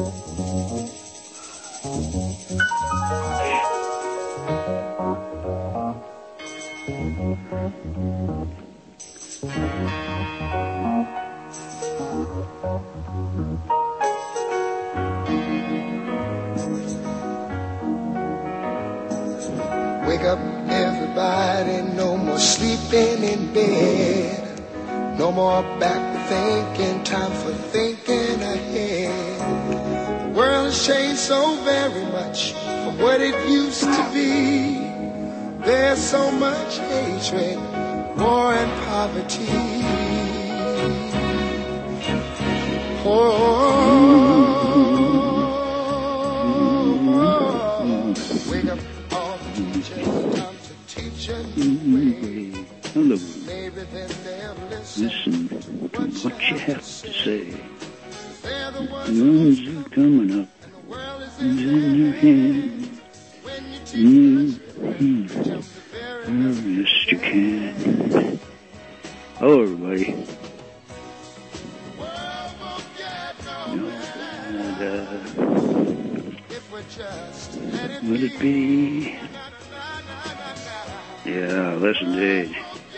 Wake up, everybody, no more sleeping in bed. No more back thinking, time for thinking ahead. The world has changed so very much from what it used to be. There's so much hatred, war and poverty. Wake up. Hello. Listen to what you have to say. The words are coming up. It's in your hand. Yes, you can. Hello, everybody. Would it be? Yeah, listen, indeed.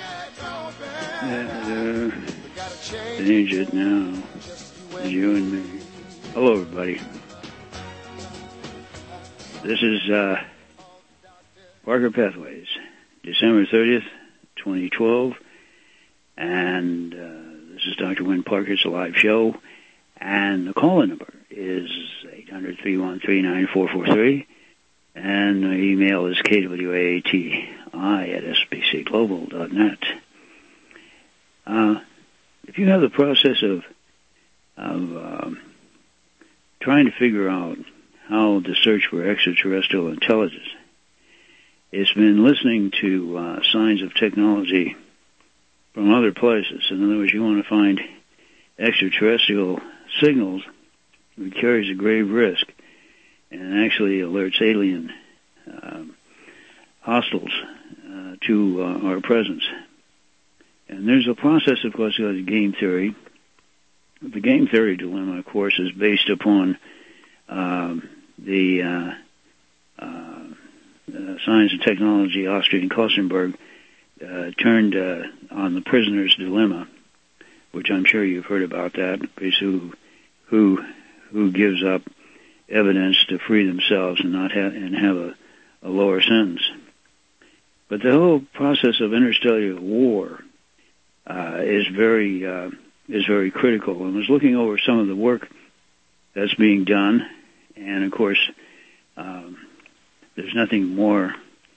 Change it now. It's you and me. Hello, everybody. This is Parker Pathways, December 30th, 2012. And this is Dr. Wynn Parker. It's a live show. And the call-in number is 800-313-9443. And the email is kwati@sbcglobal.net. If you have the process of trying to figure out how to search for extraterrestrial intelligence, it's been listening to signs of technology from other places. In other words, you want to find extraterrestrial signals, it carries a grave risk and actually alerts alien hostiles to our presence. And there's a process, of course, called game theory. The game theory dilemma, of course, is based upon the science and technology Austrian Kostenberg turned on the prisoner's dilemma, which I'm sure you've heard about that, because who gives up evidence to free themselves and not have a lower sentence. But the whole process of interstellar war is very critical. I was looking over some of the work that's being done, and of course, there's nothing more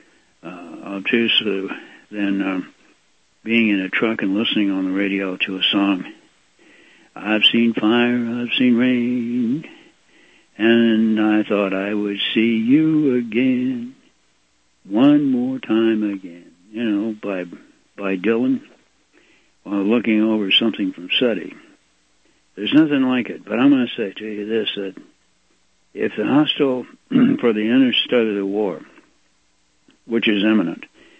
obtuse than being in a truck and listening on the radio to a song. I've seen fire, I've seen rain, and I thought I would see you again, one more time again, by Dylan, while looking over something from SETI. There's nothing like it, but I'm going to say to you this, that if the hostile for the interstellar war, which is imminent,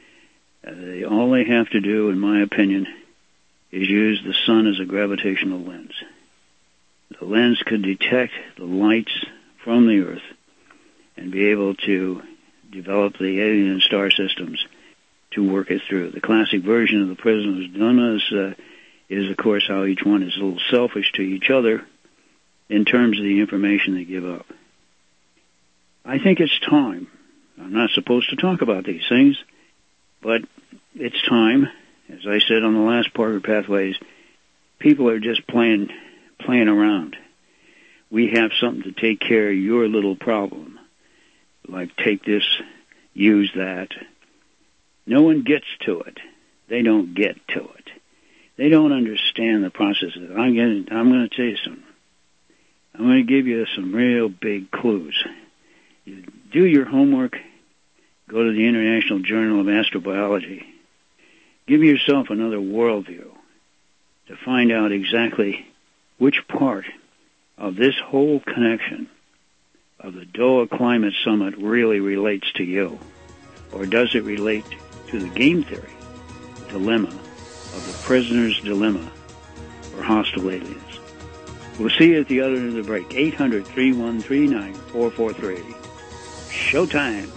all they have to do, in my opinion, is use the sun as a gravitational lens. The lens could detect the lights from the Earth and be able to develop the alien star systems to work it through. The classic version of the prisoner's dilemma is, of course, how each one is a little selfish to each other in terms of the information they give up. I think it's time. I'm not supposed to talk about these things, but it's time. As I said on the last Parker Pathways, people are just playing around. We have something to take care of your little problem. Like, take this, use that. No one gets to it. They don't get to it. They don't understand the process. I'm going to tell you something. I'm going to give you some real big clues. You do your homework. Go to the International Journal of Astrobiology. Give yourself another worldview to find out exactly which part of this whole connection of the Doha Climate Summit really relates to you. Or does it relate to the game theory dilemma of the prisoner's dilemma for hostile aliens? We'll see you at the other end of the break. 800-313-9443. Showtime.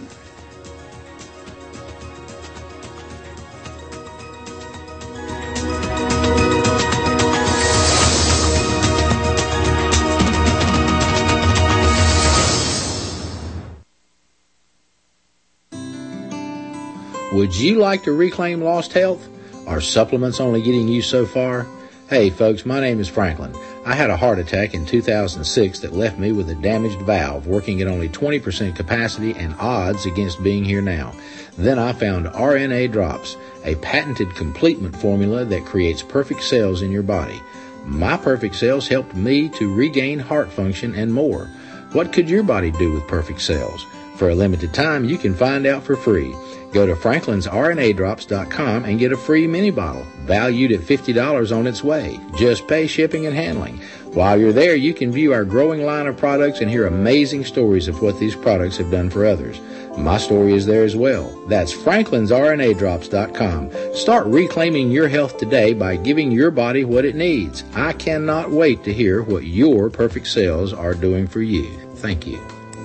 Would you like to reclaim lost health? Are supplements only getting you so far? Hey folks, my name is Franklin. I had a heart attack in 2006 that left me with a damaged valve working at only 20% capacity and odds against being here now. Then I found RNA Drops, a patented complement formula that creates perfect cells in your body. My perfect cells helped me to regain heart function and more. What could your body do with perfect cells? For a limited time, you can find out for free. Go to franklinsrnadrops.com and get a free mini bottle, valued at $50 on its way. Just pay shipping and handling. While you're there, you can view our growing line of products and hear amazing stories of what these products have done for others. My story is there as well. That's franklinsrnadrops.com. Start reclaiming your health today by giving your body what it needs. I cannot wait to hear what your perfect cells are doing for you. Thank you.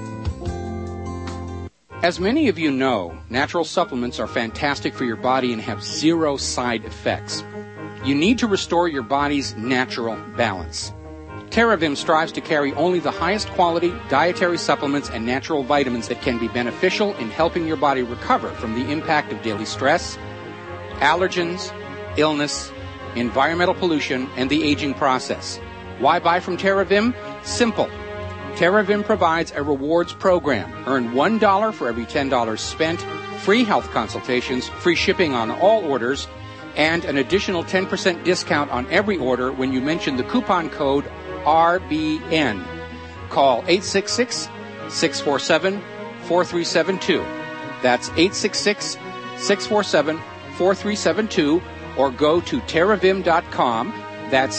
As many of you know, natural supplements are fantastic for your body and have zero side effects. You need to restore your body's natural balance. TerraVim strives to carry only the highest quality dietary supplements and natural vitamins that can be beneficial in helping your body recover from the impact of daily stress, allergens, illness, environmental pollution, and the aging process. Why buy from TerraVim? Simple. TerraVim provides a rewards program. Earn $1 for every $10 spent, free health consultations, free shipping on all orders, and an additional 10% discount on every order when you mention the coupon code RBN. Call 866-647-4372. That's 866-647-4372, or go to terravim.com. That's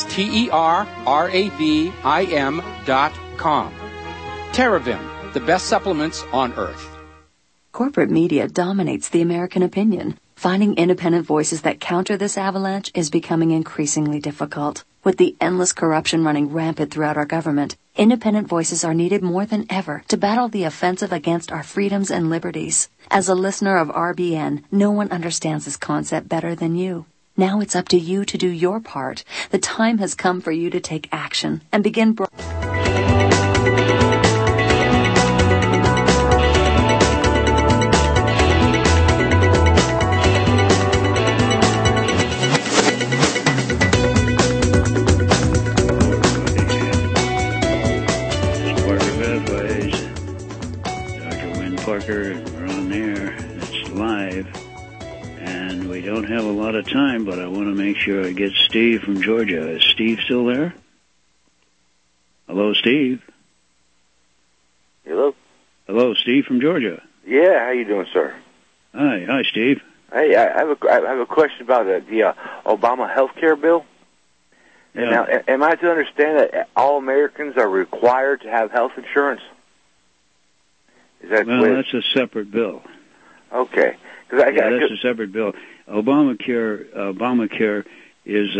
TerraVim.com. TerraVim, the best supplements on earth. Corporate media dominates the American opinion. Finding independent voices that counter this avalanche is becoming increasingly difficult. With the endless corruption running rampant throughout our government, independent voices are needed more than ever to battle the offensive against our freedoms and liberties. As a listener of RBN, no one understands this concept better than you. Now it's up to you to do your part. The time has come for you to take action and begin Parker, and we're on there. It's live, and we don't have a lot of time, but I want to make sure I get Steve from Georgia. Is Steve still there? Hello, Steve. Hello. Hello, Steve from Georgia. Yeah, how you doing, sir? Hi, Steve. Hey, I have a question about the Obama health care bill. Yeah. Now, am I to understand that all Americans are required to have health insurance? Well, that's a separate bill. Okay. That's a separate bill. Obamacare is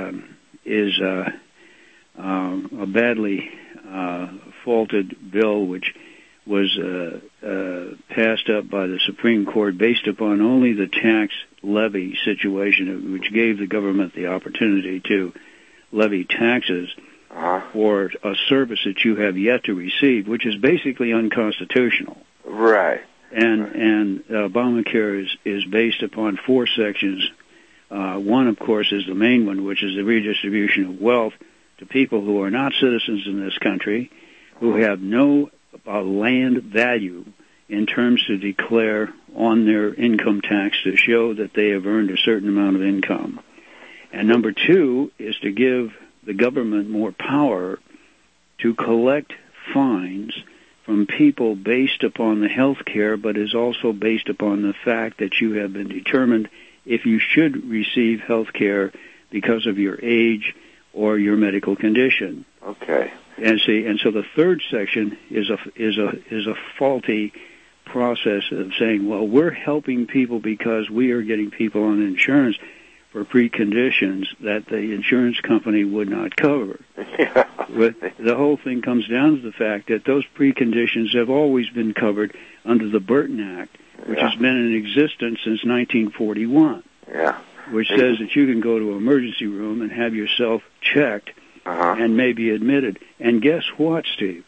a badly faulted bill, which was passed up by the Supreme Court based upon only the tax levy situation, which gave the government the opportunity to levy taxes for a service that you have yet to receive, which is basically unconstitutional. Right. And Obamacare is based upon 4 sections. One, of course, is the main one, which is the redistribution of wealth to people who are not citizens in this country, who have no land value in terms to declare on their income tax to show that they have earned a certain amount of income. And number 2 is to give the government more power to collect fines from people based upon the health care, but is also based upon the fact that you have been determined if you should receive health care because of your age or your medical condition. Okay. And so the 3rd section is a faulty process of saying, well, we're helping people because we are getting people on insurance. for preconditions that the insurance company would not cover. Yeah. But the whole thing comes down to the fact that those preconditions have always been covered under the Burton Act, which has been in existence since 1941. Yeah. Which says that you can go to an emergency room and have yourself checked and maybe admitted. And guess what, Steve?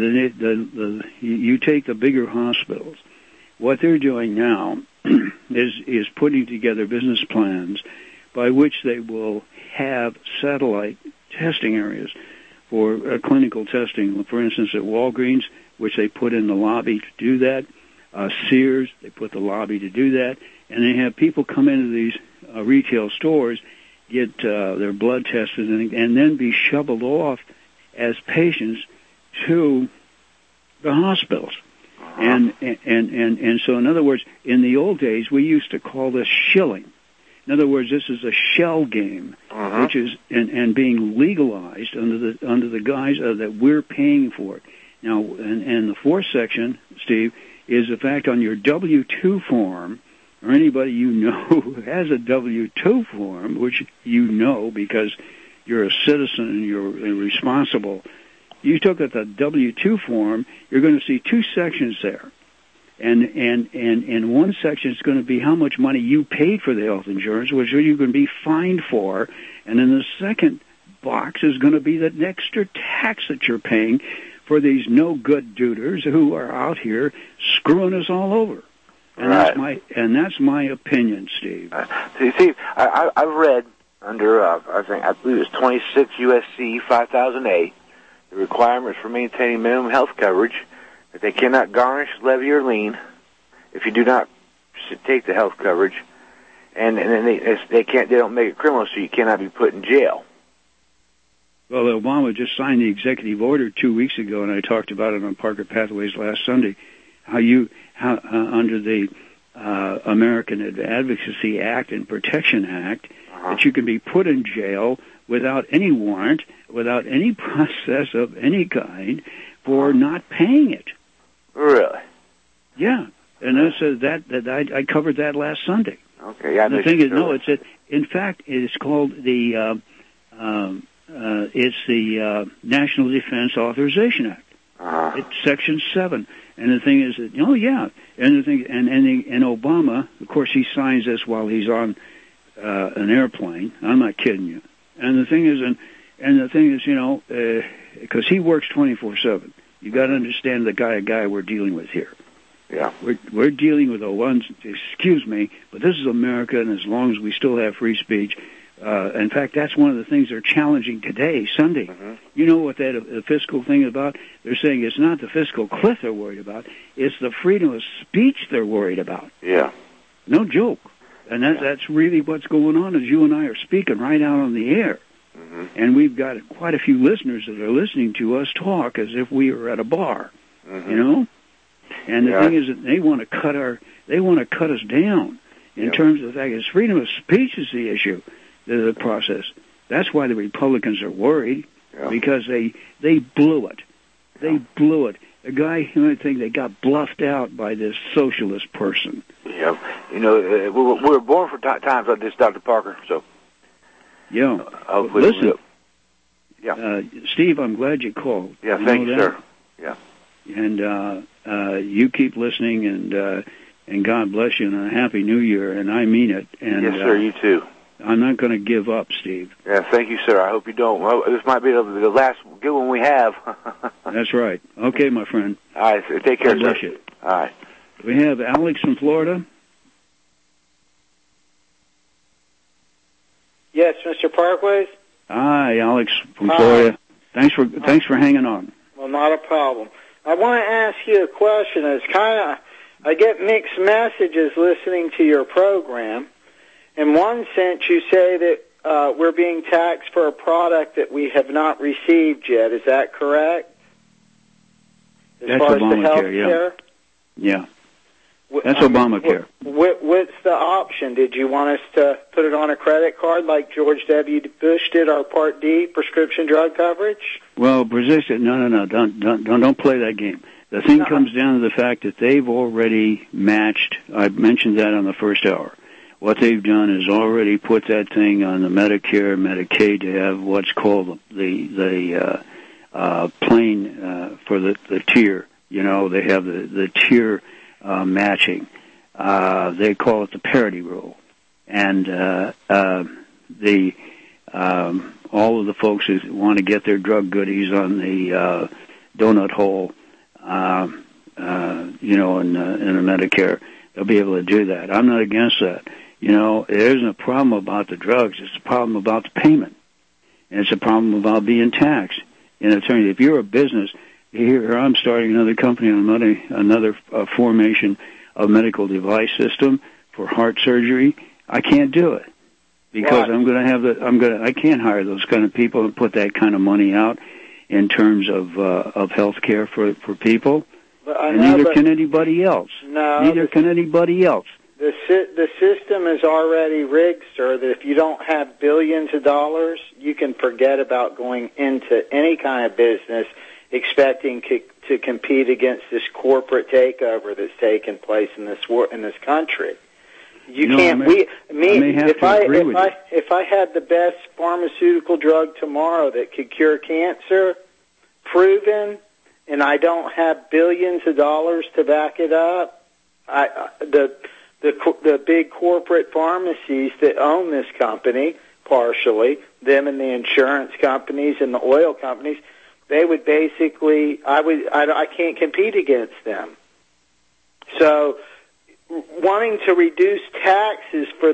You take the bigger hospitals. What they're doing now is putting together business plans by which they will have satellite testing areas for clinical testing. For instance, at Walgreens, which they put in the lobby to do that. Sears, they put the lobby to do that. And they have people come into these retail stores, get their blood tested, and then be shoveled off as patients to the hospitals. And so, in other words, in the old days, we used to call this shilling. In other words, this is a shell game, which is and being legalized under the guise of that we're paying for it. Now, and the fourth section, Steve, is the fact on your W-2 form, or anybody you know who has a W-2 form, which you know because you're a citizen and you're responsible. You took at the W-2 form, you're going to see two sections there. And one section is going to be how much money you paid for the health insurance, which you're going to be fined for. And then the second box is going to be the extra tax that you're paying for these no-good duders who are out here screwing us all over. And that's my opinion, Steve. See, I've read under I believe it's 26 USC 5000A, the requirements for maintaining minimum health coverage that they cannot garnish, levy, or lien if you do not take the health coverage, and then they don't make it criminal, so you cannot be put in jail. Well, Obama just signed the executive order 2 weeks ago, and I talked about it on Parker Pathways last Sunday. How under the American Advocacy Act and Protection Act, that you can be put in jail without any warrant, without any process of any kind, for not paying it. Really? Yeah, and I covered that last Sunday. Okay, yeah. The thing is, in fact, it's called the National Defense Authorization Act. It's Section 7. And the thing is that, and Obama, of course, he signs this while he's on an airplane. I'm not kidding you. And the thing is, because he works 24/7. You got to understand the guy we're dealing with here. Yeah. We're dealing with the ones. Excuse me, but this is America, and as long as we still have free speech. In fact, that's one of the things they're challenging today, Sunday. You know what that fiscal thing is about? They're saying it's not the fiscal cliff they're worried about. It's the freedom of speech they're worried about. Yeah. No joke. And that's really what's going on, as you and I are speaking right out on the air. And we've got quite a few listeners that are listening to us talk as if we were at a bar, you know? And the thing is that they want to cut us down in terms of the fact that freedom of speech is the issue. The process. That's why the Republicans are worried, because they blew it. They blew it. A guy who I think they got bluffed out by this socialist person. Yeah, we're born for times like this, Dr. Parker. So, listen. Steve, I'm glad you called. Yeah, thank you, sir. Yeah, and you keep listening, and God bless you, and a happy New Year, and I mean it. And, yes, sir. You too. I'm not going to give up, Steve. Yeah, thank you, sir. I hope you don't. Well, this might be the last good one we have. That's right. Okay, my friend. All right, sir. Take care, God bless you. All right. We have Alex from Florida. Yes, Mr. Parkways. Hi, Alex from Florida. Thanks for hanging on. Well, not a problem. I want to ask you a question. I get mixed messages listening to your program. In one sense, you say that we're being taxed for a product that we have not received yet. Is that correct? That's Obamacare, yeah. That's Obamacare. What's the option? Did you want us to put it on a credit card like George W. Bush did, our Part D prescription drug coverage? Well, no, don't play that game. The thing comes down to the fact that they've already matched. I mentioned that on the first hour. what they've done is already put that thing on the Medicare, Medicaid to have what's called the plane for the tier. You know, they have the tier matching. They call it the parity rule, and all of the folks who want to get their drug goodies on the donut hole, you know, in a Medicare, they'll be able to do that. I'm not against that. You know, it isn't a problem about the drugs. It's a problem about the payment. And it's a problem about being taxed. And if you're a business, here I'm starting another company on another formation of medical device system for heart surgery. I can't do it because I can't hire those kind of people and put that kind of money out in terms of health care for people. And neither can anybody else. Neither can anybody else. The system is already rigged, sir, that if you don't have billions of dollars, you can forget about going into any kind of business expecting to compete against this corporate takeover that's taken place in this country. If I had the best pharmaceutical drug tomorrow that could cure cancer, proven, and I don't have billions of dollars to back it up, the big corporate pharmacies that own this company, partially, them and the insurance companies and the oil companies, they would basically, I can't compete against them. So, wanting to reduce taxes for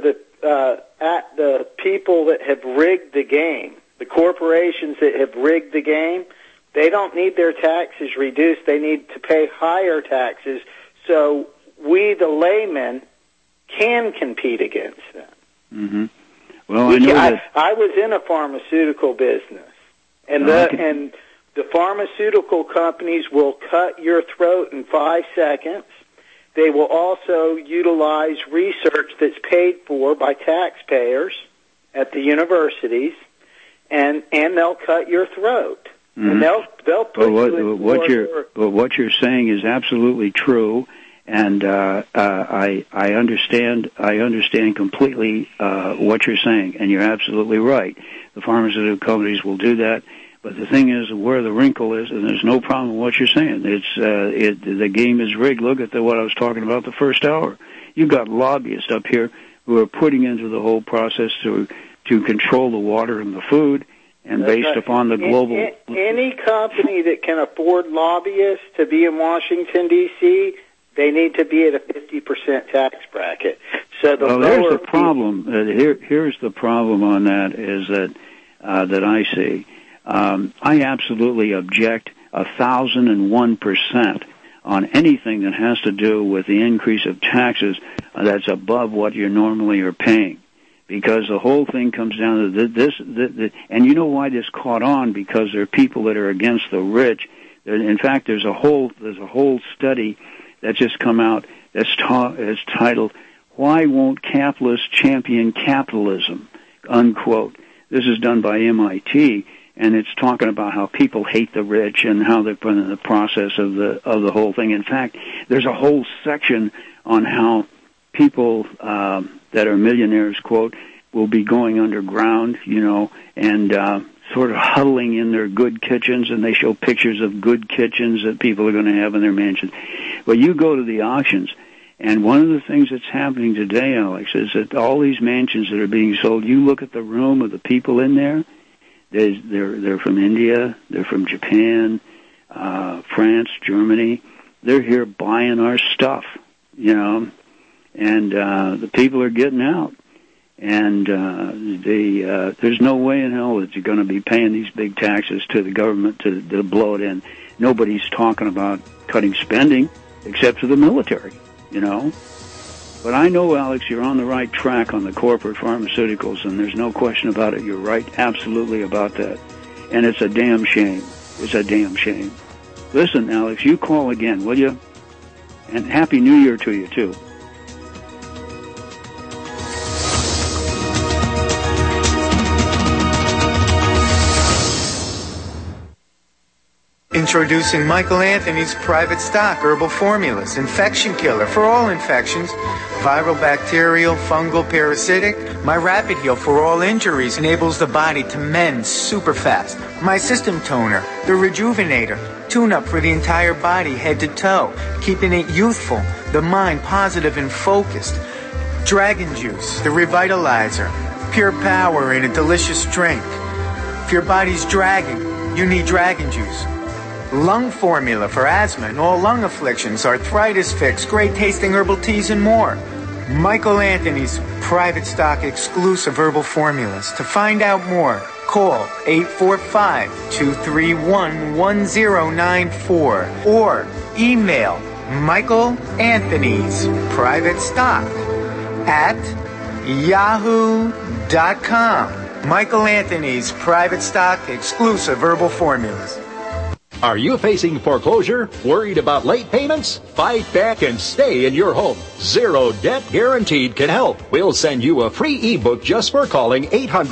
the people that have rigged the game, the corporations that have rigged the game, they don't need their taxes reduced. They need to pay higher taxes so we, the laymen, can compete against them. Mm-hmm. Well, I was in a pharmaceutical business, and the pharmaceutical companies will cut your throat in 5 seconds. They will also utilize research that's paid for by taxpayers at the universities, and they'll cut your throat. Mm-hmm. And they'll put what you're saying is absolutely true. And I understand completely what you're saying, and you're absolutely right. The pharmaceutical companies will do that, but the thing is, where the wrinkle is, and there's no problem with what you're saying. The game is rigged. Look at what I was talking about the first hour. You've got lobbyists up here who are putting into the whole process to control the water and the food, and based upon the global. Any company that can afford lobbyists to be in Washington D.C., they need to be at a 50% tax bracket. So there's the problem. Here's the problem on that is that I see. I absolutely object 1,001% on anything that has to do with the increase of taxes that's above what you normally are paying, because the whole thing comes down to this. And you know why this caught on? Because there are people that are against the rich. In fact, there's a whole study that's just come out that's titled, "Why Won't Capitalists Champion Capitalism?" unquote. This is done by MIT, and it's talking about how people hate the rich and how they're put in the process of the whole thing. In fact, there's a whole section on how people that are millionaires, quote, will be going underground, you know, and sort of huddling in their good kitchens, and they show pictures of good kitchens that people are going to have in their mansions. Well, you go to the auctions, and one of the things that's happening today, Alex, is that all these mansions that are being sold, you look at the room of the people in there, they're from India, they're from Japan, France, Germany. They're here buying our stuff, you know, and the people are getting out. And there's no way in hell that you're going to be paying these big taxes to the government to blow it in. Nobody's talking about cutting spending except for the military, you know. But I know, Alex, you're on the right track on the corporate pharmaceuticals, and there's no question about it. You're right absolutely about that. And it's a damn shame. It's a damn shame. Listen, Alex, you call again, will you? And Happy New Year to you, too. Introducing Michael Anthony's Private Stock Herbal Formulas, infection killer for all infections, viral, bacterial, fungal, parasitic. My Rapid Heal for all injuries enables the body to mend super fast. My System Toner, the Rejuvenator, tune-up for the entire body, head to toe, keeping it youthful, the mind positive and focused. Dragon Juice, the Revitalizer, pure power in a delicious drink. If your body's dragging, you need Dragon Juice. Lung Formula for asthma and all lung afflictions, arthritis fix, great tasting herbal teas, and more. Michael Anthony's Private Stock exclusive herbal formulas. To find out more, call 845-231-1094 or email Michael Anthony's Private Stock at yahoo.com. Michael Anthony's Private Stock exclusive herbal formulas. Are you facing foreclosure? Worried about late payments? Fight back and stay in your home. Zero Debt Guaranteed can help. We'll send you a free ebook just for calling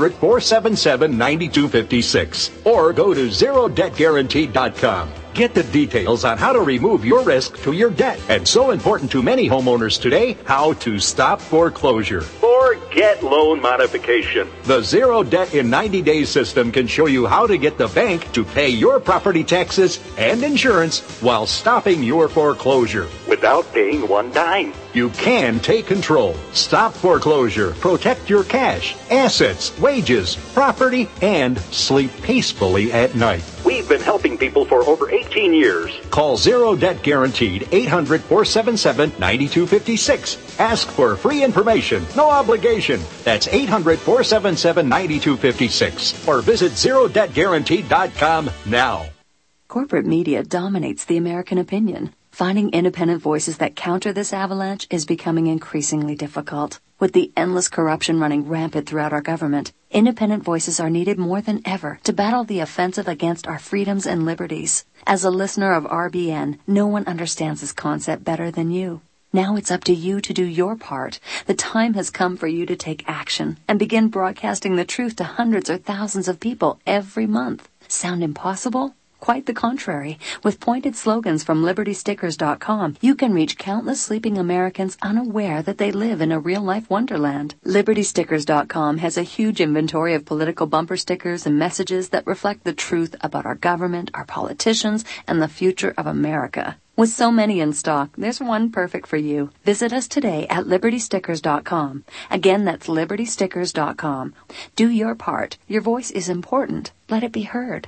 800-477-9256 or go to ZeroDebtGuaranteed.com. Get the details on how to remove your risk to your debt. And so important to many homeowners today, how to stop foreclosure. Forget loan modification. The Zero Debt in 90 Days system can show you how to get the bank to pay your property taxes and insurance while stopping your foreclosure without paying one dime. You can take control, stop foreclosure, protect your cash, assets, wages, property, and sleep peacefully at night. We've been helping people for over 18 years. Call Zero Debt Guaranteed, 800-477-9256. Ask for free information, no obligation. That's 800-477-9256. Or visit ZeroDebtGuaranteed.com now. Corporate media dominates the American opinion. Finding independent voices that counter this avalanche is becoming increasingly difficult. With the endless corruption running rampant throughout our government, independent voices are needed more than ever to battle the offensive against our freedoms and liberties. As a listener of RBN, no one understands this concept better than you. Now it's up to you to do your part. The time has come for you to take action and begin broadcasting the truth to hundreds or thousands of people every month. Sound impossible? Quite the contrary. With pointed slogans from LibertyStickers.com, you can reach countless sleeping Americans unaware that they live in a real-life wonderland. LibertyStickers.com has a huge inventory of political bumper stickers and messages that reflect the truth about our government, our politicians, and the future of America. With so many in stock, there's one perfect for you. Visit us today at LibertyStickers.com. Again, that's LibertyStickers.com. Do your part. Your voice is important. Let it be heard.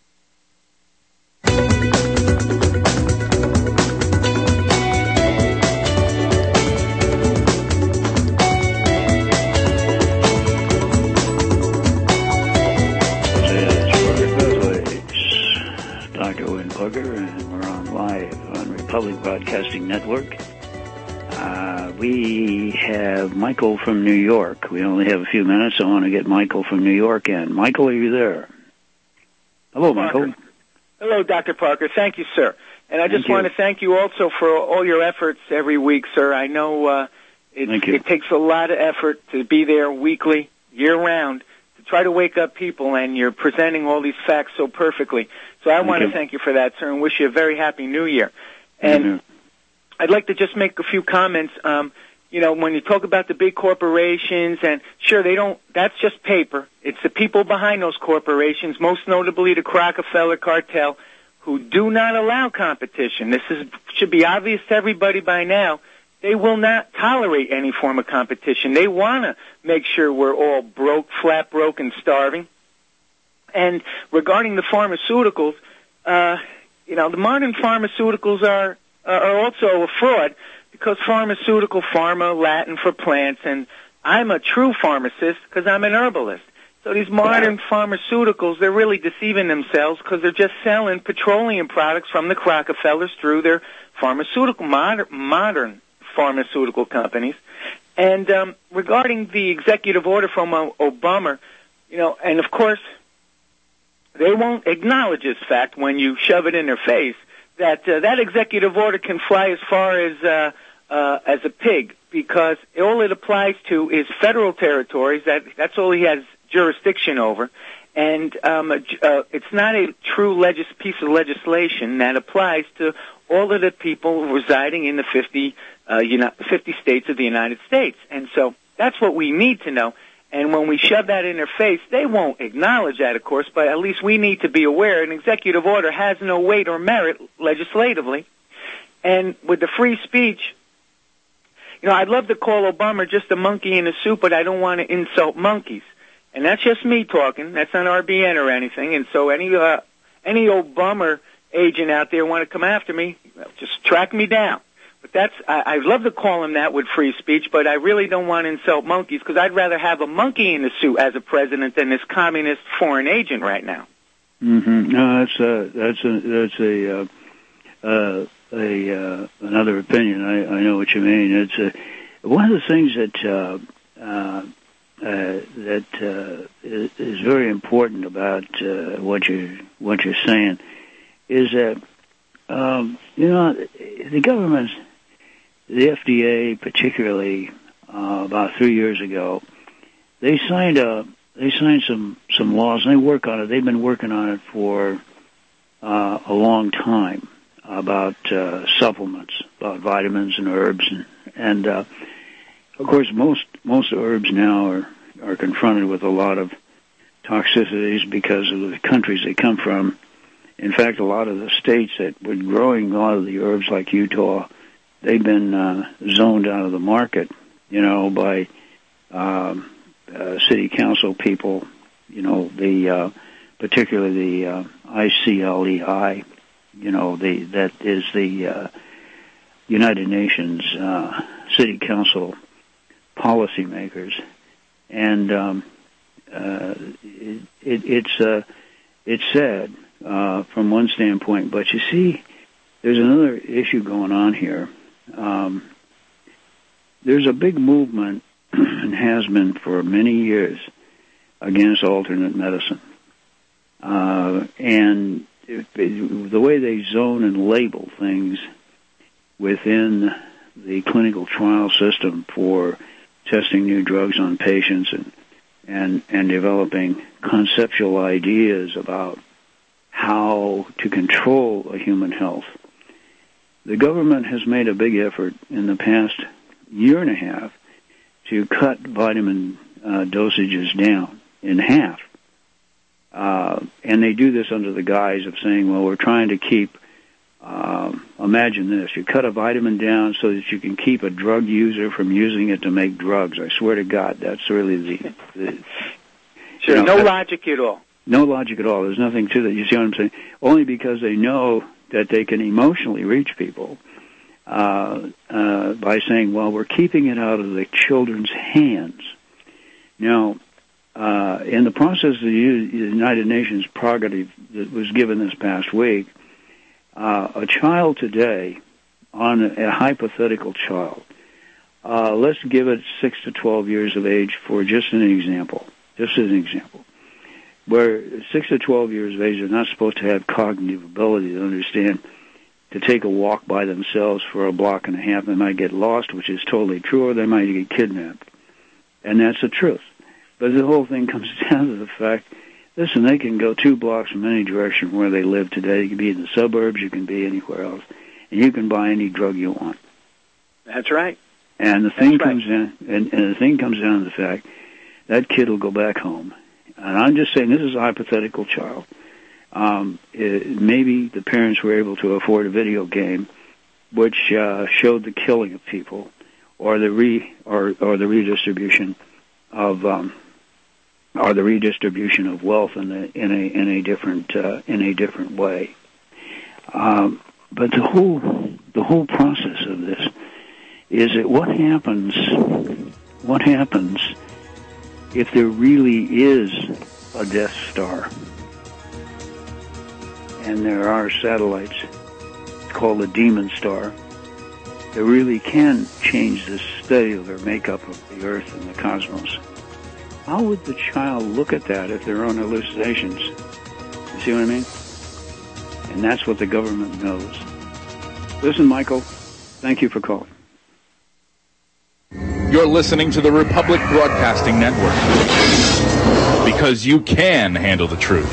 Dr. Owen Plugger, and we're on live on Republic Broadcasting Network. We have Michael from New York. We only have a few minutes. I want to get Michael from New York in. Michael, are you there? Hello, Michael. Hello, Dr. Parker. Thank you, sir. And I just want to thank you also for all your efforts every week, sir. I know it takes a lot of effort to be there weekly, year-round, to try to wake up people, and you're presenting all these facts so perfectly. So I want to thank you for that, sir, and wish you a very happy New Year. And I'd like to just make a few comments. You know, when you talk about the big corporations, and sure, that's just paper. It's the people behind those corporations, most notably the Rockefeller cartel, who do not allow competition. This should be obvious to everybody by now. They will not tolerate any form of competition. They want to make sure we're all broke, flat broke, and starving. And regarding the pharmaceuticals, the modern pharmaceuticals are also a fraud, because pharma, Latin for plants, and I'm a true pharmacist because I'm an herbalist. So these modern pharmaceuticals, they're really deceiving themselves because they're just selling petroleum products from the Rockefellers through their modern pharmaceutical companies. And regarding the executive order from Obama, and of course, they won't acknowledge this fact when you shove it in their face, that that executive order can fly as far as a pig, because all it applies to is federal territories. That's all he has jurisdiction over. And it's not a true piece of legislation that applies to all of the people residing in the 50 states of the United States. And so that's what we need to know. And when we shove that in their face, they won't acknowledge that, of course, but at least we need to be aware an executive order has no weight or merit legislatively. And with the free speech, I'd love to call Obama just a monkey in a suit, but I don't want to insult monkeys. And that's just me talking. That's not RBN or anything. And so any Obama agent out there want to come after me, just track me down. But I'd love to call him that with free speech, but I really don't want to insult monkeys because I'd rather have a monkey in the suit as a president than this communist foreign agent right now. Mm-hmm. No, that's another opinion. I know what you mean. It's one of the things that is very important about what you're saying is that the government, the FDA particularly, about 3 years ago, they signed some laws, and they work on it. They've been working on it for a long time about supplements, about vitamins and herbs, and of course most herbs now are confronted with a lot of toxicities because of the countries they come from. In fact, a lot of the states that were growing a lot of the herbs, like Utah, they've been zoned out of the market, by city council people, particularly the ICLEI, that is the United Nations city council policymakers, and it's sad from one standpoint, but you see, there's another issue going on here. There's a big movement, and has been for many years, against alternate medicine. And the way they zone and label things within the clinical trial system for testing new drugs on patients and developing conceptual ideas about how to control a human health. The government has made a big effort in the past year and a half to cut vitamin dosages down in half. And they do this under the guise of saying, well, we're trying to keep, imagine this, you cut a vitamin down so that you can keep a drug user from using it to make drugs. I swear to God, that's really the Sure, no logic at all. No logic at all. There's nothing to that. You see what I'm saying? Only because they know that they can emotionally reach people by saying, well, we're keeping it out of the children's hands. Now, in the process of the United Nations prerogative that was given this past week, a child today, on a hypothetical child, let's give it 6 to 12 years of age for just an example, where 6 to 12 years of age are not supposed to have cognitive ability to understand, to take a walk by themselves for a block and a half. They might get lost, which is totally true, or they might get kidnapped. And that's the truth. But the whole thing comes down to the fact, listen, they can go 2 blocks from any direction where they live today. You can be in the suburbs, you can be anywhere else, and you can buy any drug you want. That's right. And the thing comes down, and the thing comes down to the fact that kid will go back home. And I'm just saying, this is a hypothetical child. Maybe the parents were able to afford a video game which showed the killing of people, or the redistribution of wealth in a different way. But the whole process of this is that what happens if there really is a Death Star, and there are satellites called a demon star that really can change the cellular makeup of the Earth and the cosmos? How would the child look at that if they're on hallucinations? You see what I mean? And that's what the government knows. Listen, Michael, thank you for calling. You're listening to the Republic Broadcasting Network. Because you can handle the truth.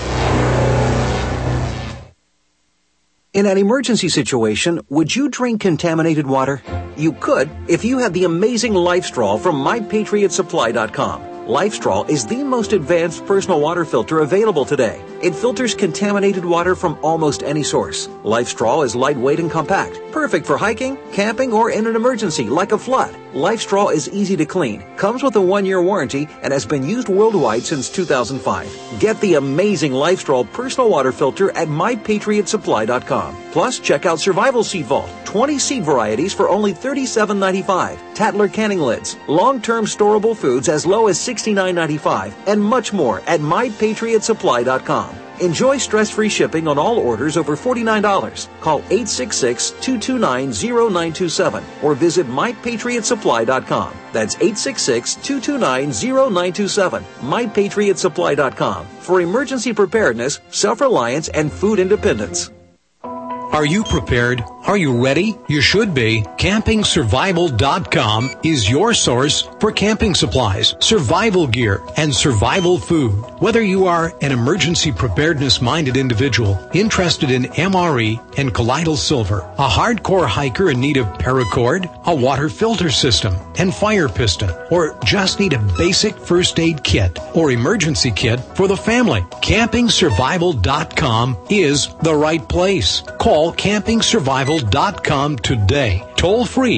In an emergency situation, would you drink contaminated water? You could if you had the amazing LifeStraw from MyPatriotSupply.com. LifeStraw is the most advanced personal water filter available today. It filters contaminated water from almost any source. LifeStraw is lightweight and compact, perfect for hiking, camping, or in an emergency like a flood. LifeStraw is easy to clean, comes with a 1-year warranty, and has been used worldwide since 2005. Get the amazing LifeStraw personal water filter at MyPatriotSupply.com. Plus, check out Survival Seed Vault, 20 seed varieties for only $37.95, Tatler canning lids, long-term storable foods as low as $69.95, and much more at MyPatriotSupply.com. Enjoy stress-free shipping on all orders over $49. Call 866-229-0927 or visit MyPatriotSupply.com. That's 866-229-0927. MyPatriotSupply.com for emergency preparedness, self-reliance, and food independence. Are you prepared? Are you ready? You should be. CampingSurvival.com is your source for camping supplies, survival gear, and survival food. Whether you are an emergency preparedness-minded individual interested in MRE and colloidal silver, a hardcore hiker in need of paracord, a water filter system, and fire piston, or just need a basic first aid kit or emergency kit for the family, CampingSurvival.com is the right place. Call CampingSurvival.com today. Toll free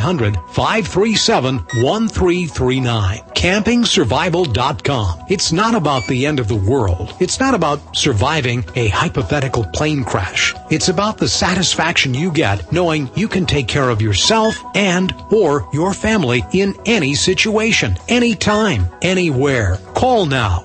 800-537-1339. CampingSurvival.com. It's not about the end of the world. It's not about surviving a hypothetical plane crash. It's about the satisfaction you get knowing you can take care of yourself and or your family in any situation, anytime, anywhere. Call now.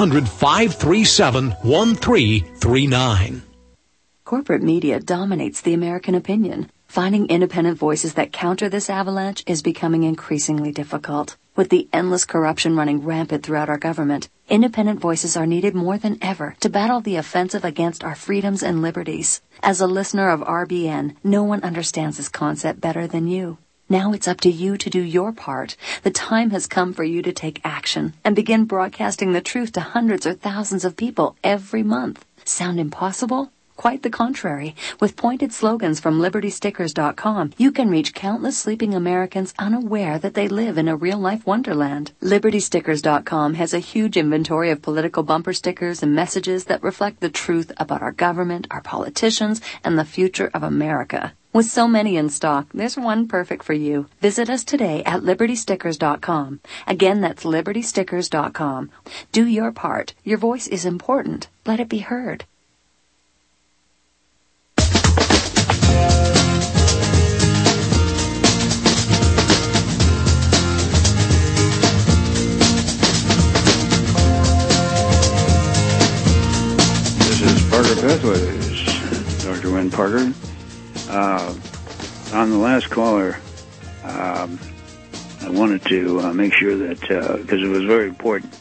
800-537-1339. Corporate media dominates the American opinion. Finding independent voices that counter this avalanche is becoming increasingly difficult. With the endless corruption running rampant throughout our government, independent voices are needed more than ever to battle the offensive against our freedoms and liberties. As a listener of RBN, no one understands this concept better than you. Now it's up to you to do your part. The time has come for you to take action and begin broadcasting the truth to hundreds or thousands of people every month. Sound impossible? Quite the contrary. With pointed slogans from LibertyStickers.com, you can reach countless sleeping Americans unaware that they live in a real-life wonderland. LibertyStickers.com has a huge inventory of political bumper stickers and messages that reflect the truth about our government, our politicians, and the future of America. With so many in stock, there's one perfect for you. Visit us today at LibertyStickers.com. Again, that's LibertyStickers.com. Do your part. Your voice is important. Let it be heard. Parker Pathways, Dr. Wynn Parker. On the last caller, I wanted to make sure that, because it was a very important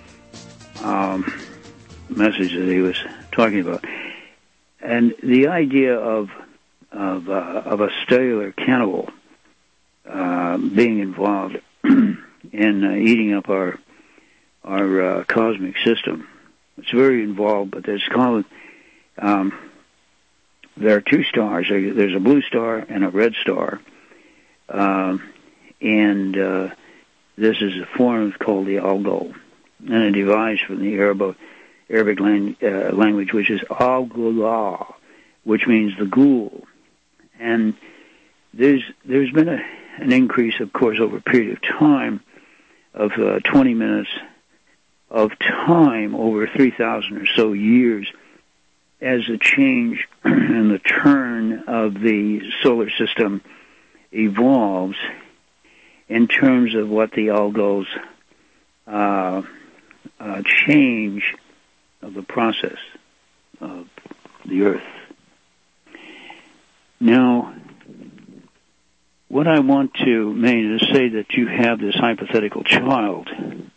message that he was talking about, and the idea of a cellular cannibal being involved in eating up our cosmic system. It's very involved, but there's called. There are two stars. There's a blue star and a red star, and this is a form called the Algol, and a device from the Arabic language, which is Al-Ghulah, which means the ghoul. And there's been an increase, of course, over a period of time of 20 minutes of time over 3,000 or so years as the change and the turn of the solar system evolves in terms of what the Algol's change of the process of the Earth. Now, what I want to make is say that you have this hypothetical child,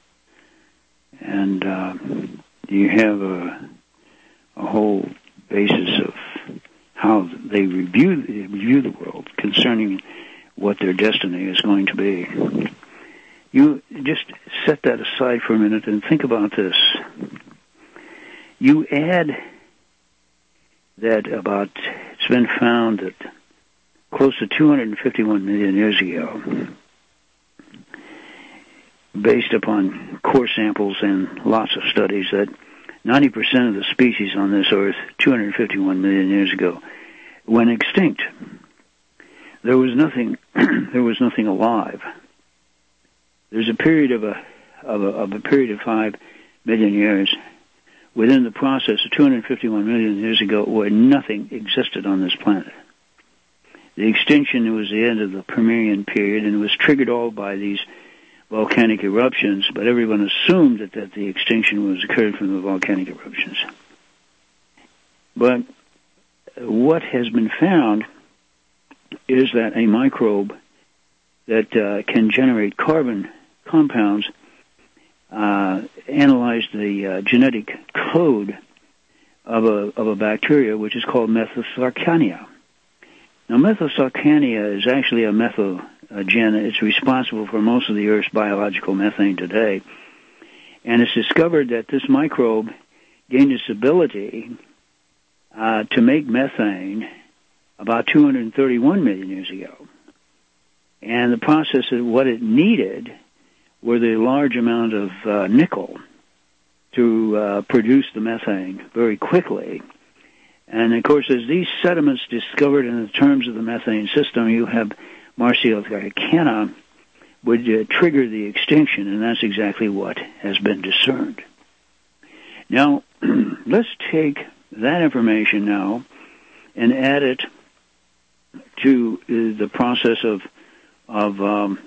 and you have a whole basis of how they review the world concerning what their destiny is going to be. You just set that aside for a minute and think about this. You add that it's been found that close to 251 million years ago, based upon core samples and lots of studies, that 90% of the species on this earth 251 million years ago went extinct. There was nothing alive. There's a period of a period of 5 million years within the process of 251 million years ago where nothing existed on this planet. The extinction was the end of the Permian period, and it was triggered all by these volcanic eruptions, but everyone assumed that the extinction was occurred from the volcanic eruptions. But what has been found is that a microbe that can generate carbon compounds analyzed the genetic code of a bacteria which is called Methysarcania. Now, Methysarcania is actually a methygen. It's responsible for most of the Earth's biological methane today. And it's discovered that this microbe gained its ability to make methane about 231 million years ago. And the process of what it needed were the large amount of nickel to produce the methane very quickly. And, of course, as these sediments discovered in the terms of the methane system, you have Methysarcania would trigger the extinction, and that's exactly what has been discerned. Now, let's take that information now and add it to the process of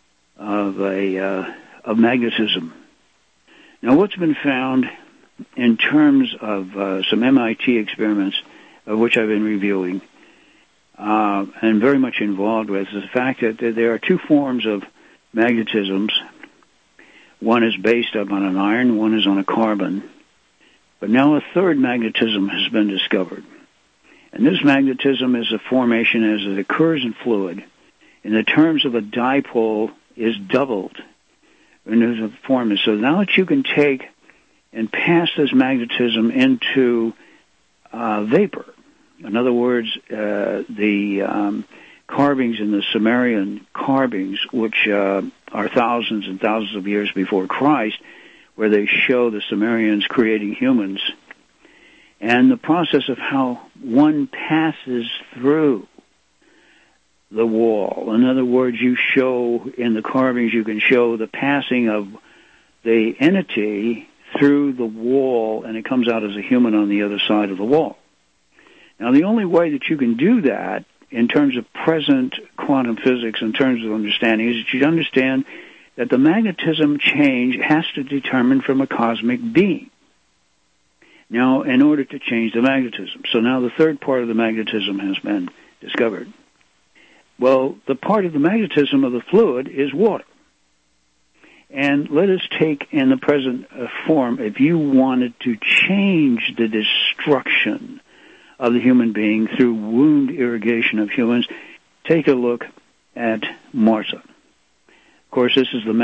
magnetism. Now, what's been found in terms of some MIT experiments, of which I've been reviewing, and very much involved with, is the fact that there are two forms of magnetisms. One is based upon an iron, one is on a carbon. But now a third magnetism has been discovered. And this magnetism is a formation as it occurs in fluid. In the terms of a dipole, is doubled in the form. So now that you can take and pass this magnetism into vapor. In other words, the carvings in the Sumerian carvings, which are thousands and thousands of years before Christ, where they show the Sumerians creating humans, and the process of how one passes through the wall. In other words, you show in the carvings, you can show the passing of the entity through the wall, and it comes out as a human on the other side of the wall. Now, the only way that you can do that in terms of present quantum physics, in terms of understanding, is that you understand that the magnetism change has to determine from a cosmic being. Now, in order to change the magnetism. So now the third part of the magnetism has been discovered. Well, the part of the magnetism of the fluid is water. And let us take in the present form, if you wanted to change the destruction of the human being through wound irrigation of humans, take a look at MRSA. Of course, this is the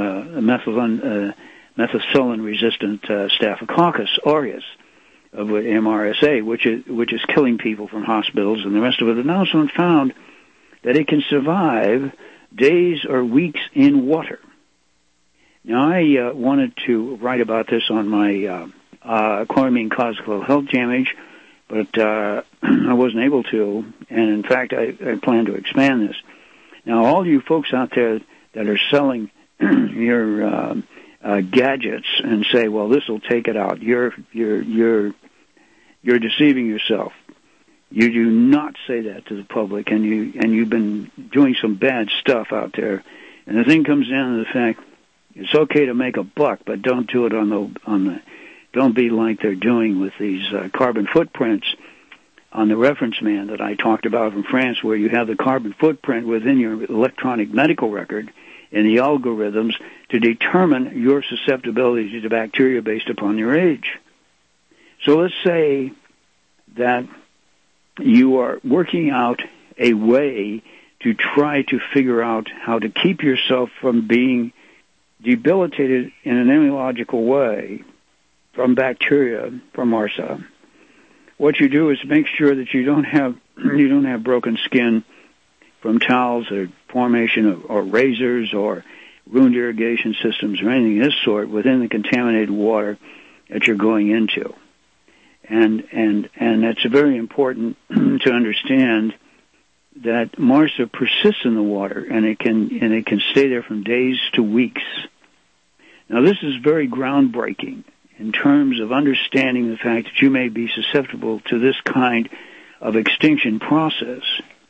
methicillin-resistant Staphylococcus aureus of MRSA, which is killing people from hospitals and the rest of it. And now someone found that it can survive days or weeks in water. Now, I wanted to write about this on my chloramine causes health damage, but I wasn't able to, and in fact, I plan to expand this. Now, all you folks out there that are selling your gadgets and say, "Well, this will take it out," you're deceiving yourself. You do not say that to the public, and you've been doing some bad stuff out there. And the thing comes down to the fact it's okay to make a buck, but don't do it on the don't be like they're doing with these carbon footprints on the reference man that I talked about from France, where you have the carbon footprint within your electronic medical record and the algorithms to determine your susceptibility to bacteria based upon your age. So let's say that you are working out a way to try to figure out how to keep yourself from being debilitated in an immunological way from bacteria, from MRSA, what you do is make sure that you don't have broken skin from towels or formation or razors or ruined irrigation systems or anything of this sort within the contaminated water that you're going into. And it's very important to understand that MRSA persists in the water, and it can stay there from days to weeks. Now, this is very groundbreaking in terms of understanding the fact that you may be susceptible to this kind of extinction process.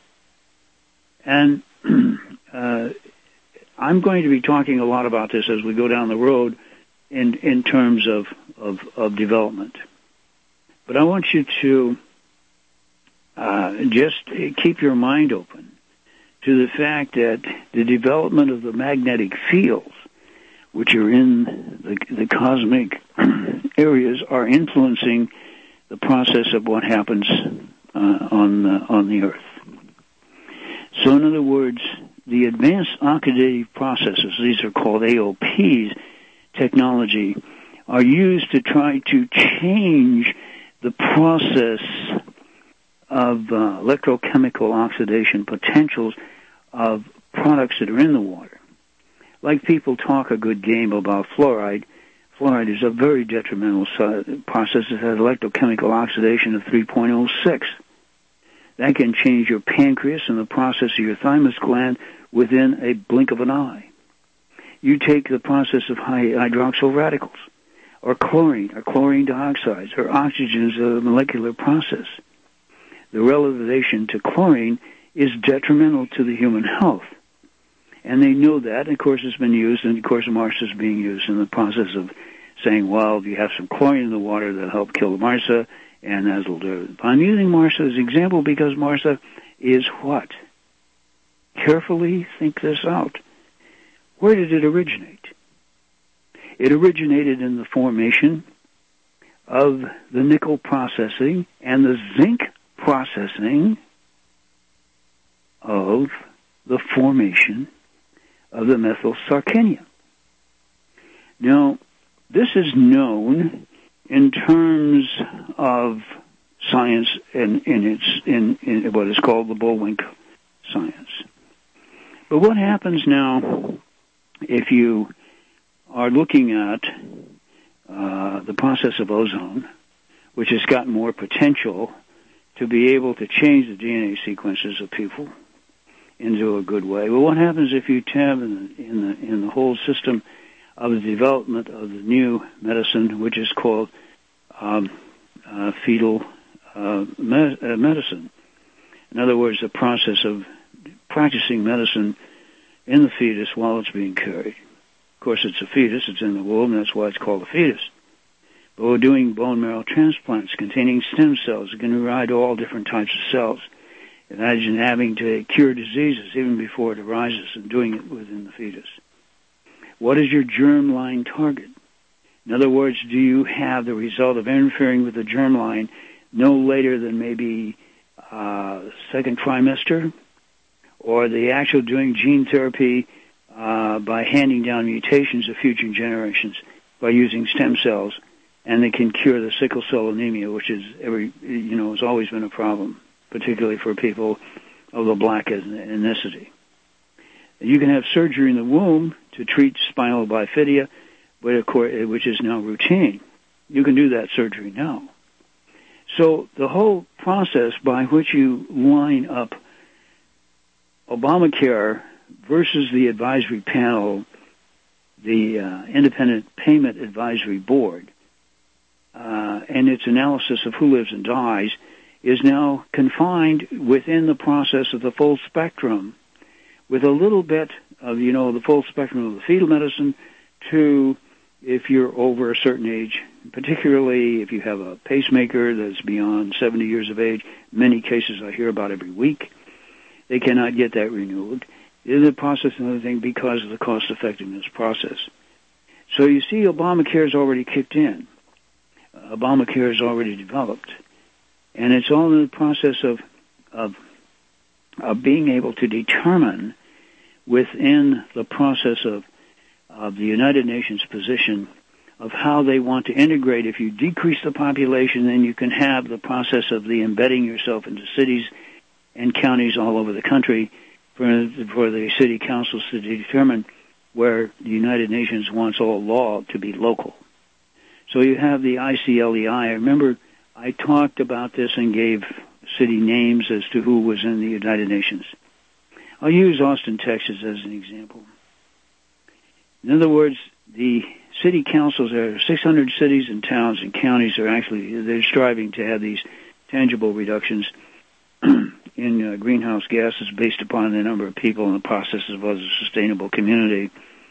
And I'm going to be talking a lot about this as we go down the road in terms of development. But I want you to just keep your mind open to the fact that the development of the magnetic fields, which are in the cosmic areas, are influencing the process of what happens on the Earth. So in other words, the advanced oxidative processes, these are called AOPs technology, are used to try to change the process of electrochemical oxidation potentials of products that are in the water. Like people talk a good game about fluoride. Fluoride is a very detrimental process. It has electrochemical oxidation of 3.06. That can change your pancreas and the process of your thymus gland within a blink of an eye. You take the process of high hydroxyl radicals, or chlorine dioxides, or oxygen as a molecular process. The relativization to chlorine is detrimental to the human health. And they know that, and of course it's been used, and of course MRSA is being used in the process of saying, well, if you have some chlorine in the water, that'll help kill the MRSA, and that'll do it. I'm using MRSA as an example because MRSA is what? Carefully think this out. Where did it originate? It originated in the formation of the nickel processing and the zinc processing of the formation of the methylsarcania. Now, this is known in terms of science in what is called the Bullwink science. But what happens now if you are looking at the process of ozone, which has got more potential to be able to change the DNA sequences of people into a good way? Well, what happens if you have in the whole system of the development of the new medicine, which is called fetal medicine? In other words, the process of practicing medicine in the fetus while it's being carried. Of course, it's a fetus, it's in the womb, that's why it's called a fetus. But we're doing bone marrow transplants containing stem cells that can ride all different types of cells. Imagine having to cure diseases even before it arises and doing it within the fetus. What is your germline target? In other words, do you have the result of interfering with the germline no later than maybe second trimester? Or the actual doing gene therapy by handing down mutations of future generations by using stem cells, and they can cure the sickle cell anemia, which is has always been a problem, particularly for people of the black ethnicity. You can have surgery in the womb to treat spinal bifida, which is now routine. You can do that surgery now. So the whole process by which you line up Obamacare versus the advisory panel, the Independent Payment Advisory Board, and its analysis of who lives and dies, is now confined within the process of the full spectrum, with a little bit of, the full spectrum of the fetal medicine to if you're over a certain age, particularly if you have a pacemaker that's beyond 70 years of age. Many cases I hear about every week. They cannot get that renewed. In the process, another thing, because of the cost-effectiveness process. So you see, Obamacare is already kicked in. Obamacare is already developed. And it's all in the process of being able to determine within the process of of the United Nations position of how they want to integrate. If you decrease the population, then you can have the process of the embedding yourself into cities and counties all over the country for the city councils to determine where the United Nations wants all law to be local. So you have the ICLEI. I remember I talked about this and gave city names as to who was in the United Nations. I'll use Austin, Texas as an example. In other words, the city councils, there are 600 cities and towns and counties they're striving to have these tangible reductions in greenhouse gases based upon the number of people and the processes of a sustainable community.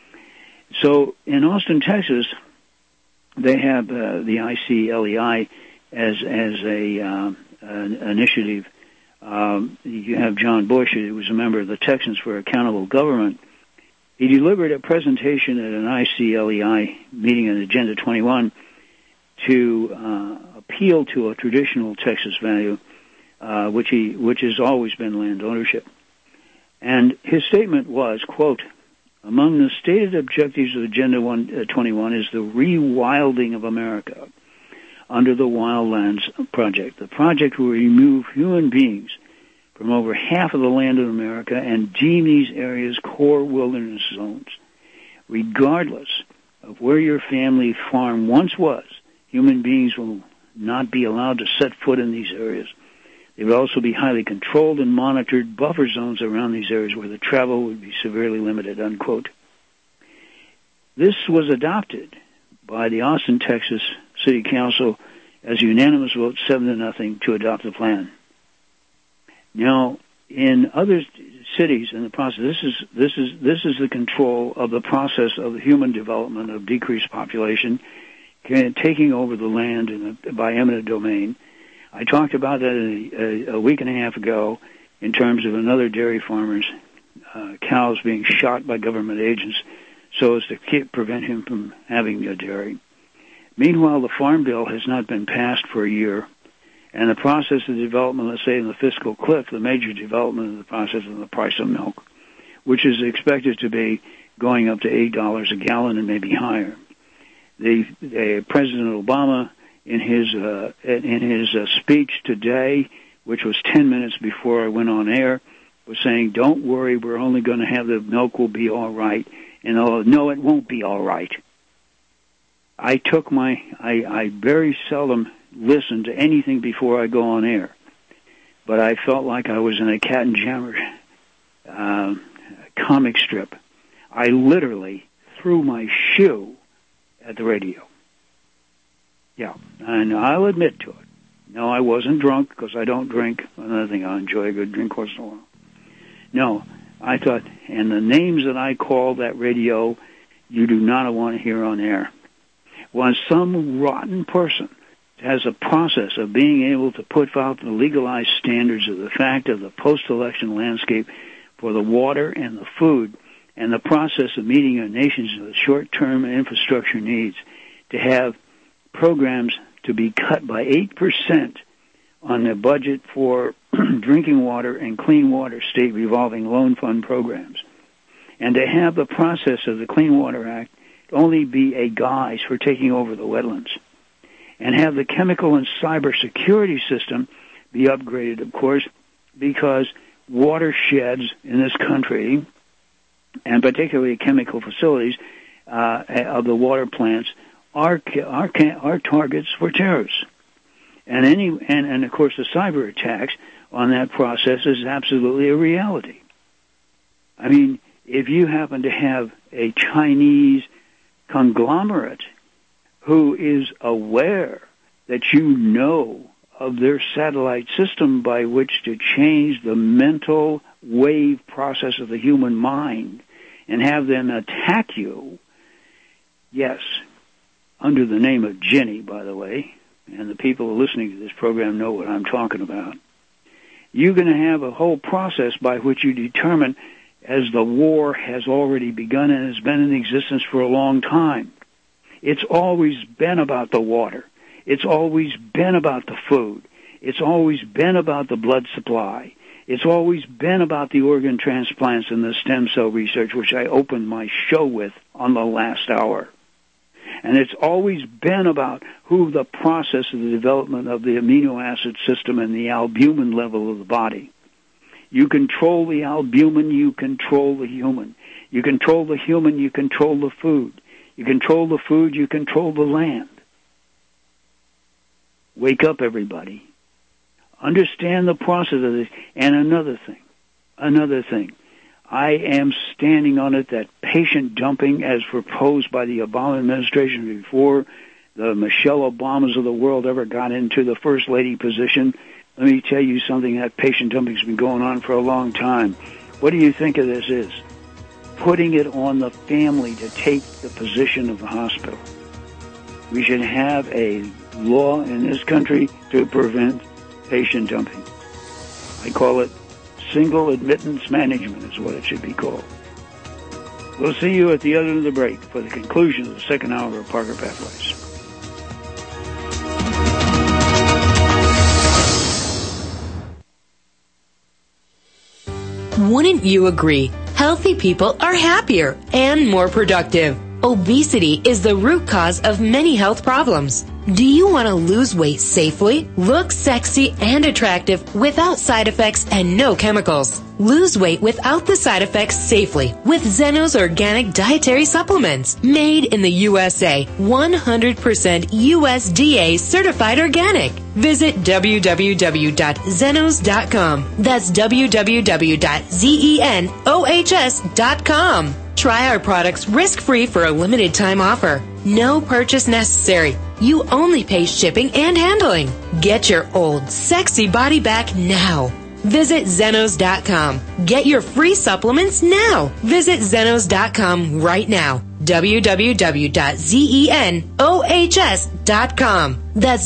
So in Austin, Texas, they have the ICLEI as an initiative. You have John Bush, who was a member of the Texans for Accountable Government. He delivered a presentation at an ICLEI meeting on Agenda 21 to appeal to a traditional Texas value, which has always been land ownership. And his statement was, quote, among the stated objectives of Agenda 21 is the rewilding of America under the Wildlands Project. The project will remove human beings from over half of the land of America and deem these areas core wilderness zones. Regardless of where your family farm once was, human beings will not be allowed to set foot in these areas. They would also be highly controlled and monitored buffer zones around these areas where the travel would be severely limited, unquote. This was adopted by the Austin, Texas City Council as a unanimous vote, 7-0, to adopt the plan. Now, in other cities in the process, this is the control of the process of the human development of decreased population, taking over the land by eminent domain. I talked about that a week and a half ago in terms of another dairy farmer's cows being shot by government agents so as to prevent him from having a dairy. Meanwhile, the Farm Bill has not been passed for a year, and the process of development, let's say in the fiscal cliff, the major development of the process of the price of milk, which is expected to be going up to $8 a gallon and maybe higher. President Obama, in his speech today, which was 10 minutes before I went on air, was saying, don't worry, we're only going to have the milk will be all right. And no, it won't be all right. I very seldom listen to anything before I go on air, but I felt like I was in a Cat and Jammer comic strip. I literally threw my shoe at the radio. Yeah, and I'll admit to it. No, I wasn't drunk because I don't drink. Another thing, I enjoy a good drink once in a while. No, I thought, and the names that I called that radio, you do not want to hear on air. When some rotten person has a process of being able to put out the legalized standards of the fact of the post-election landscape for the water and the food and the process of meeting our nation's short-term infrastructure needs, to have programs to be cut by 8% on the budget for drinking water and clean water state revolving loan fund programs, and to have the process of the Clean Water Act only be a guise for taking over the wetlands, and have the chemical and cyber security system be upgraded, of course, because watersheds in this country, and particularly chemical facilities of the water plants, are targets for terrorists. And of course the cyber attacks on that process is absolutely a reality. I mean, if you happen to have a Chinese conglomerate who is aware that you know of their satellite system by which to change the mental wave process of the human mind and have them attack you, yes, under the name of Ginny, by the way, and the people listening to this program know what I'm talking about, you're going to have a whole process by which you determine, as the war has already begun and has been in existence for a long time, it's always been about the water. It's always been about the food. It's always been about the blood supply. It's always been about the organ transplants and the stem cell research, which I opened my show with on the last hour. And it's always been about who the process of the development of the amino acid system and the albumin level of the body. You control the albumin, you control the human. You control the human, you control the food. You control the food, you control the land. Wake up, everybody. Understand the process of this. And another thing. I am standing on it that patient dumping, as proposed by the Obama administration before the Michelle Obamas of the world ever got into the First Lady position. Let me tell you something, that patient dumping has been going on for a long time. What do you think of this is? Putting it on the family to take the position of the hospital. We should have a law in this country to prevent patient dumping. I call it single admittance management is what it should be called. We'll see you at the other end of the break for the conclusion of the second hour of Parker Pathways. Wouldn't you agree? Healthy people are happier and more productive. Obesity is the root cause of many health problems. Do you want to lose weight safely, look sexy and attractive without side effects and no chemicals? Lose weight without the side effects safely with Zenos Organic Dietary Supplements. Made in the USA, 100% USDA certified organic. Visit www.zenos.com. That's www.zenohs.com. Try our products risk-free for a limited time offer. No purchase necessary. You only pay shipping and handling. Get your old, sexy body back now. Visit Zenos.com. Get your free supplements now. Visit Zenos.com right now. www.zenohs.com. That's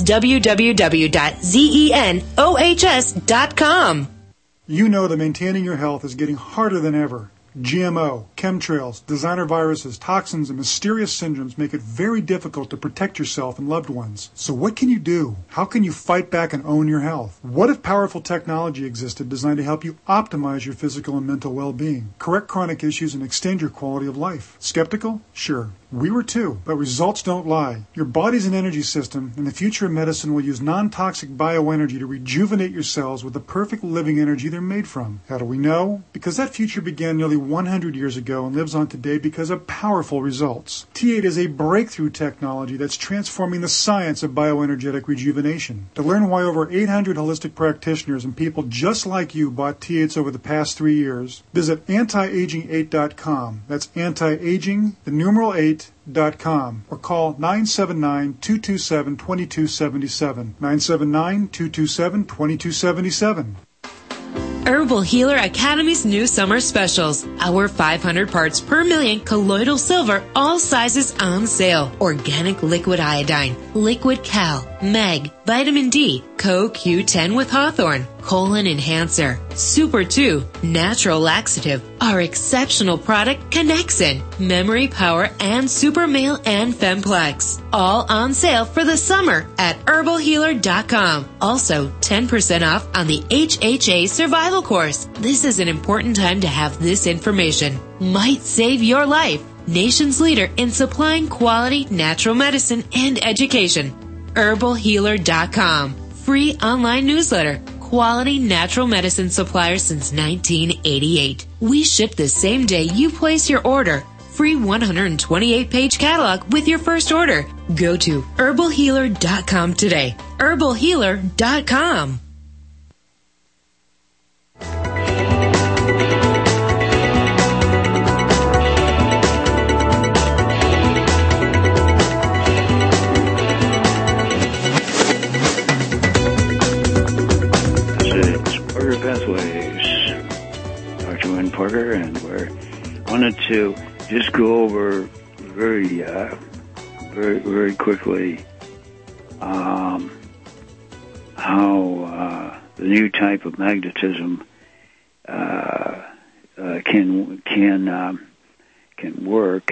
www.zenohs.com. You know that maintaining your health is getting harder than ever. GMO, chemtrails, designer viruses, toxins, and mysterious syndromes make it very difficult to protect yourself and loved ones. So what can you do? How can you fight back and own your health? What if powerful technology existed designed to help you optimize your physical and mental well-being, correct chronic issues, and extend your quality of life? Skeptical? Sure. We were too, but results don't lie. Your body's an energy system, and the future of medicine will use non-toxic bioenergy to rejuvenate your cells with the perfect living energy they're made from. How do we know? Because that future began nearly 100 years ago and lives on today because of powerful results. T8 is a breakthrough technology that's transforming the science of bioenergetic rejuvenation. To learn why over 800 holistic practitioners and people just like you bought T8s over the past 3 years, visit antiaging8.com. That's anti-aging, the numeral 8.com, or call 979-227-2277. 979-227-2277. Herbal Healer Academy's new summer specials. Our 500 parts per million colloidal silver, all sizes on sale. Organic liquid iodine, liquid cal, meg, vitamin D, CoQ10 with Hawthorne, colon enhancer, Super 2, natural laxative, our exceptional product Connexin, memory power, and Super Male and Femplex. All on sale for the summer at herbalhealer.com. Also, 10% off on the HHA Survival Course. This is an important time to have this information. Might save your life. Nation's leader in supplying quality natural medicine and education. herbalhealer.com. Free online newsletter. Quality natural medicine supplier since 1988. We ship the same day you place your order. Free 128-page catalog with your first order. Go to herbalhealer.com today. herbalhealer.com. Pathways, Dr. Wynn Parker, and we wanted to just go over very quickly how the new type of magnetism can work.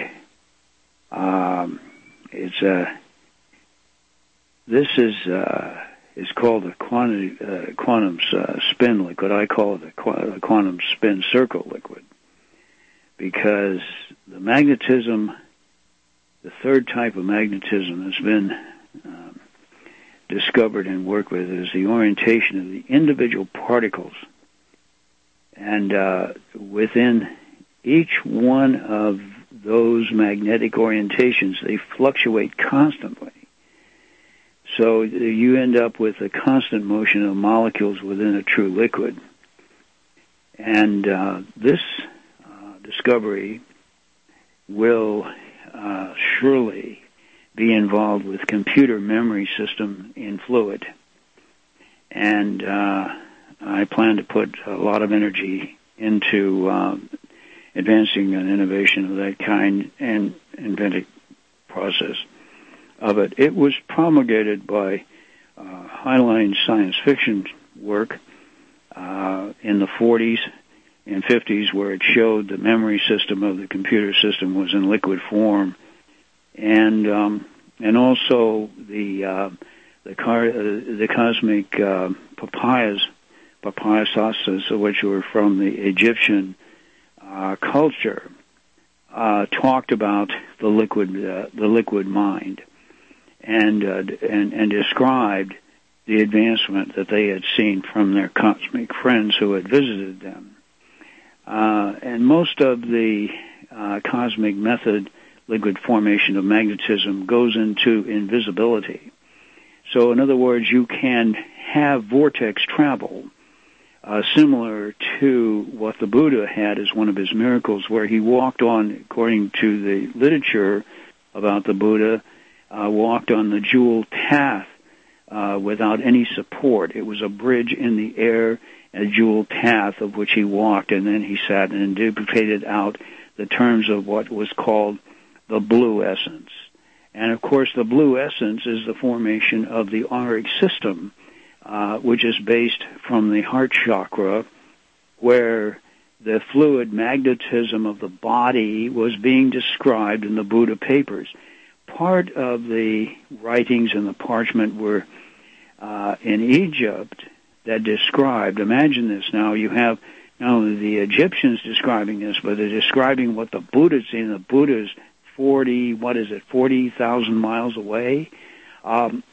is called a quantum spin liquid. I call it a quantum spin circle liquid, because the magnetism, the third type of magnetism that's been discovered and worked with, is the orientation of the individual particles. And within each one of those magnetic orientations, they fluctuate constantly. So you end up with a constant motion of molecules within a true liquid. And this discovery will surely be involved with computer memory system in fluid. And I plan to put a lot of energy into advancing an innovation of that kind and inventing process of it. It was promulgated by Highline science fiction work in the 40s and 50s, where it showed the memory system of the computer system was in liquid form, and also the cosmic papyrusas, which were from the Egyptian culture, talked about the liquid mind, and described the advancement that they had seen from their cosmic friends who had visited them. And most of the cosmic method, liquid formation of magnetism, goes into invisibility. So in other words, you can have vortex travel, similar to what the Buddha had as one of his miracles, where he walked on, according to the literature about the Buddha, walked on the jewel path without any support. It was a bridge in the air, a jewel path of which he walked, and then he sat and duplicated out the terms of what was called the blue essence. And of course, the blue essence is the formation of the auric system, which is based from the heart chakra, where the fluid magnetism of the body was being described in the Buddha papers. Part of the writings in the parchment were in Egypt that described, imagine this now, you have not only the Egyptians describing this, but they're describing what the Buddha's seen. The Buddha's 40,000 miles away, and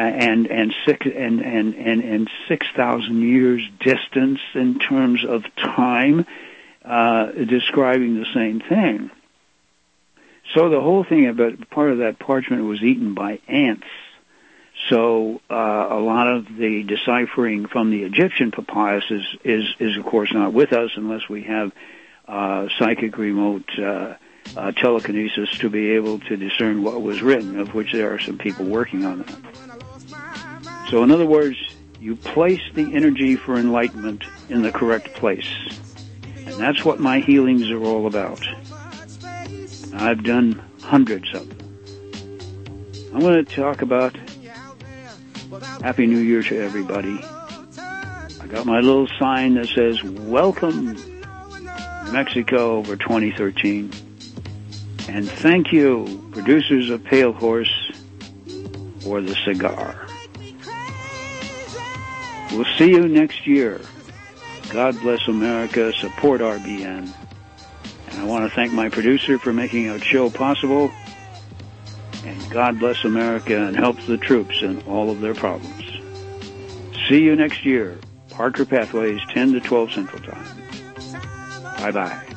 6,000 years distance in terms of time, describing the same thing. So the whole thing about part of that parchment was eaten by ants. So a lot of the deciphering from the Egyptian papyrus is of course not with us unless we have psychic remote telekinesis to be able to discern what was written, of which there are some people working on that. So in other words, you place the energy for enlightenment in the correct place. And that's what my healings are all about. I've done hundreds of them. I'm going to talk about Happy New Year to everybody. I got my little sign that says, Welcome Mexico for 2013. And thank you, producers of Pale Horse, for the cigar. We'll see you next year. God bless America. Support RBN. And I want to thank my producer for making our show possible. And God bless America and help the troops in all of their problems. See you next year. Parker Pathways, 10 to 12 Central Time. Bye-bye.